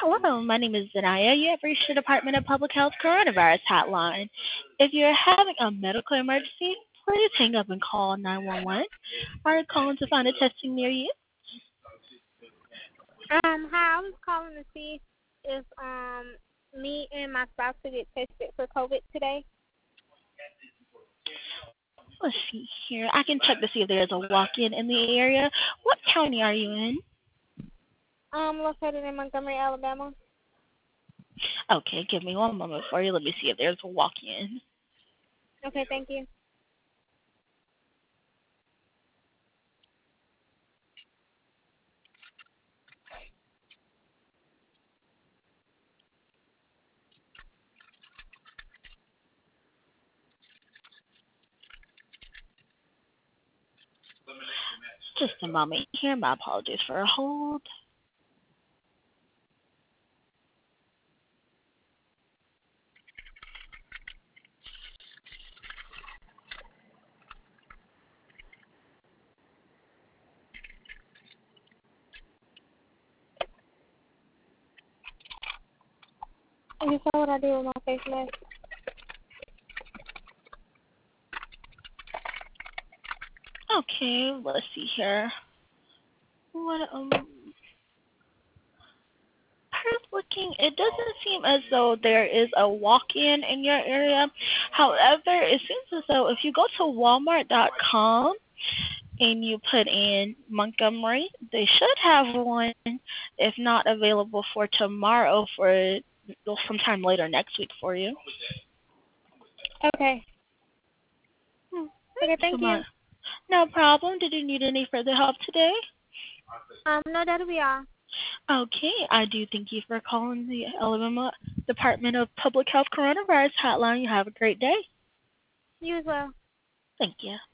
Hello, my name is Zanaya. You have reached the Department of Public Health Coronavirus Hotline. If you're having a medical emergency, please hang up and call 911. Are you calling to find a testing near you? Hi, I was calling to see if me and my spouse could get tested for COVID today. Let's see here. I can check to see if there's a walk-in in the area. What county are you in? Located in Montgomery, Alabama. Okay, give me one moment for you. Let me see if there's a walk-in. Okay, thank you. Just a moment here. My apologies for a hold. You saw what I did with my face mask? Okay, let's see here. What looking, it doesn't seem as though there is a walk-in in your area. However, it seems as though if you go to Walmart.com and you put in Montgomery, they should have one, if not available for tomorrow, for sometime later next week for you. Okay. Okay, So thank you. no problem. Did you need any further help today? No, that'll be all. Okay, I do thank you for calling the Alabama Department of Public Health Coronavirus Hotline. You have a great day. You as well. Thank you.